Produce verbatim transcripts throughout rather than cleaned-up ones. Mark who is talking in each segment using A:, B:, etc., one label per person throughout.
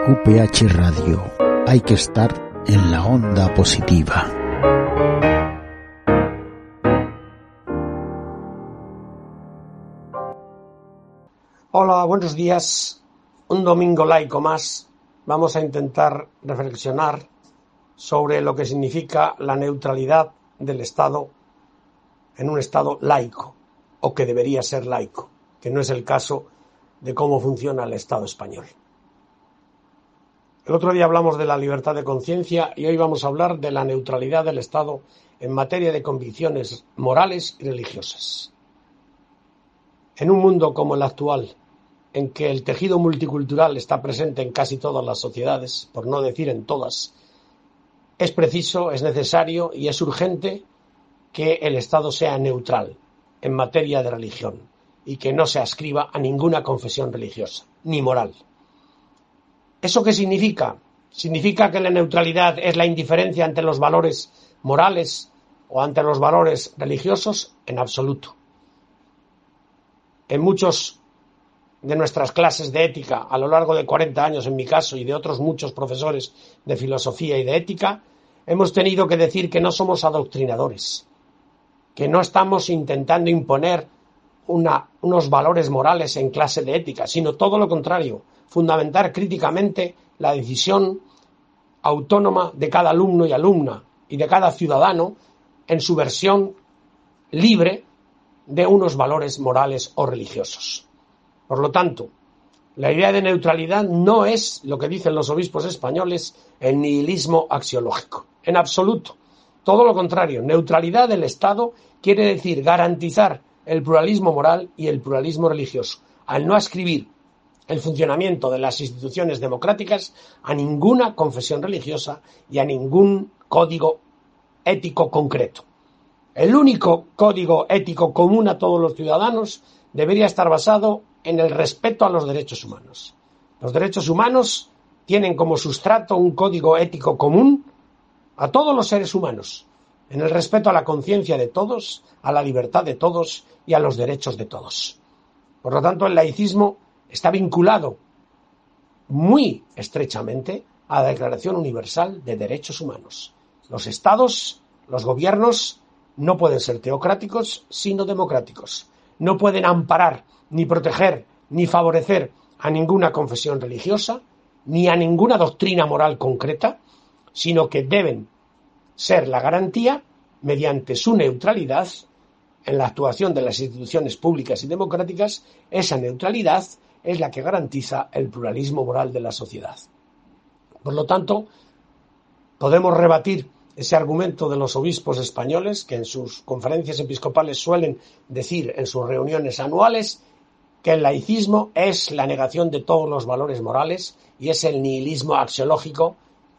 A: Q P H Radio. Hay que estar en la onda positiva.
B: Hola, buenos días. Un domingo laico más. Vamos a intentar reflexionar sobre lo que significa la neutralidad del Estado en un Estado laico, o que debería ser laico, que no es el caso de cómo funciona el Estado español. El otro día hablamos de la libertad de conciencia y hoy vamos a hablar de la neutralidad del Estado en materia de convicciones morales y religiosas. En un mundo como el actual, en que el tejido multicultural está presente en casi todas las sociedades, por no decir en todas, es preciso, es necesario y es urgente que el Estado sea neutral en materia de religión y que no se adscriba a ninguna confesión religiosa, ni moral. ¿Eso qué significa? ¿Significa que la neutralidad es la indiferencia ante los valores morales o ante los valores religiosos? En absoluto. En muchos de nuestras clases de ética, a lo largo de cuarenta años en mi caso y de otros muchos profesores de filosofía y de ética, hemos tenido que decir que no somos adoctrinadores, que no estamos intentando imponer una, unos valores morales en clase de ética, sino todo lo contrario, fundamentar críticamente la decisión autónoma de cada alumno y alumna y de cada ciudadano en su versión libre de unos valores morales o religiosos. Por lo tanto, la idea de neutralidad no es, lo que dicen los obispos españoles, el nihilismo axiológico, en absoluto. Todo lo contrario, neutralidad del Estado quiere decir garantizar el pluralismo moral y el pluralismo religioso, al no adscribir el funcionamiento de las instituciones democráticas a ninguna confesión religiosa y a ningún código ético concreto. El único código ético común a todos los ciudadanos debería estar basado en el respeto a los derechos humanos. Los derechos humanos tienen como sustrato un código ético común a todos los seres humanos, en el respeto a la conciencia de todos, a la libertad de todos y a los derechos de todos. Por lo tanto, el laicismo está vinculado muy estrechamente a la Declaración Universal de Derechos Humanos. Los estados, los gobiernos, no pueden ser teocráticos, sino democráticos. No pueden amparar, ni proteger, ni favorecer a ninguna confesión religiosa, ni a ninguna doctrina moral concreta, sino que deben ser la garantía, mediante su neutralidad, en la actuación de las instituciones públicas y democráticas, esa neutralidad es la que garantiza el pluralismo moral de la sociedad. Por lo tanto, podemos rebatir ese argumento de los obispos españoles que en sus conferencias episcopales suelen decir en sus reuniones anuales que el laicismo es la negación de todos los valores morales y es el nihilismo axiológico,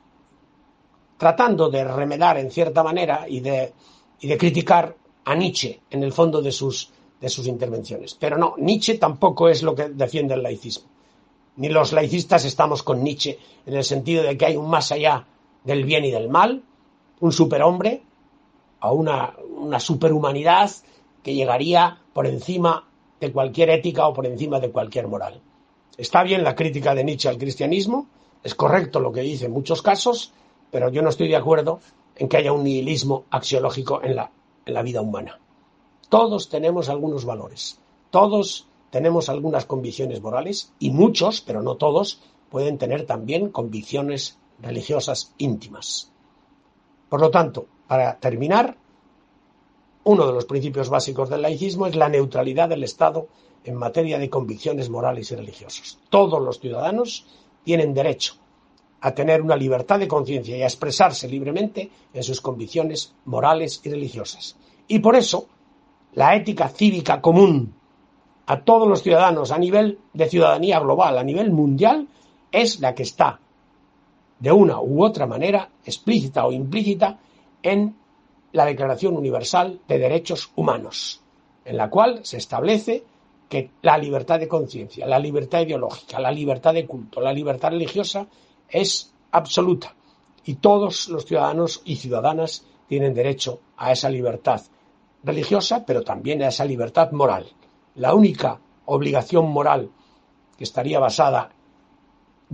B: tratando de remedar en cierta manera y de, y de criticar a Nietzsche en el fondo de sus, de sus intervenciones. Pero no, Nietzsche tampoco es lo que defiende el laicismo. Ni los laicistas estamos con Nietzsche en el sentido de que hay un más allá del bien y del mal, un superhombre o una, una superhumanidad que llegaría por encima de cualquier ética o por encima de cualquier moral. Está bien la crítica de Nietzsche al cristianismo, es correcto lo que dice en muchos casos, pero yo no estoy de acuerdo en que haya un nihilismo axiológico en la, en la vida humana. Todos tenemos algunos valores, todos tenemos algunas convicciones morales y muchos, pero no todos, pueden tener también convicciones religiosas íntimas. Por lo tanto, para terminar, uno de los principios básicos del laicismo es la neutralidad del Estado en materia de convicciones morales y religiosas. Todos los ciudadanos tienen derecho a tener una libertad de conciencia y a expresarse libremente en sus convicciones morales y religiosas. Y por eso, la ética cívica común a todos los ciudadanos a nivel de ciudadanía global, a nivel mundial, es la que está, de una u otra manera, explícita o implícita, en la Declaración Universal de Derechos Humanos, en la cual se establece que la libertad de conciencia, la libertad ideológica, la libertad de culto, la libertad religiosa es absoluta y todos los ciudadanos y ciudadanas tienen derecho a esa libertad religiosa, pero también a esa libertad moral. La única obligación moral que estaría basada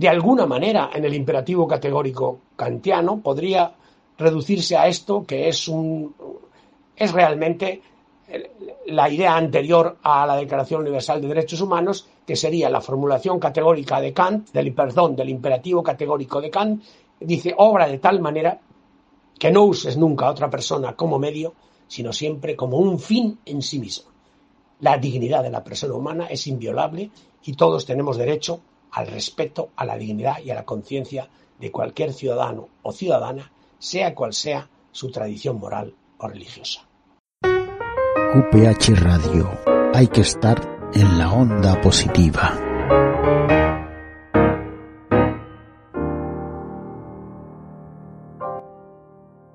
B: De alguna manera, en el imperativo categórico kantiano podría reducirse a esto, que es un es realmente la idea anterior a la Declaración Universal de Derechos Humanos, que sería la formulación categórica de Kant, del perdón, del imperativo categórico de Kant. Dice: obra de tal manera que no uses nunca a otra persona como medio, sino siempre como un fin en sí mismo. La dignidad de la persona humana es inviolable y todos tenemos derecho al respeto, a la dignidad y a la conciencia de cualquier ciudadano o ciudadana, sea cual sea su tradición moral o religiosa.
A: Q P H Radio. Hay que estar en la onda positiva.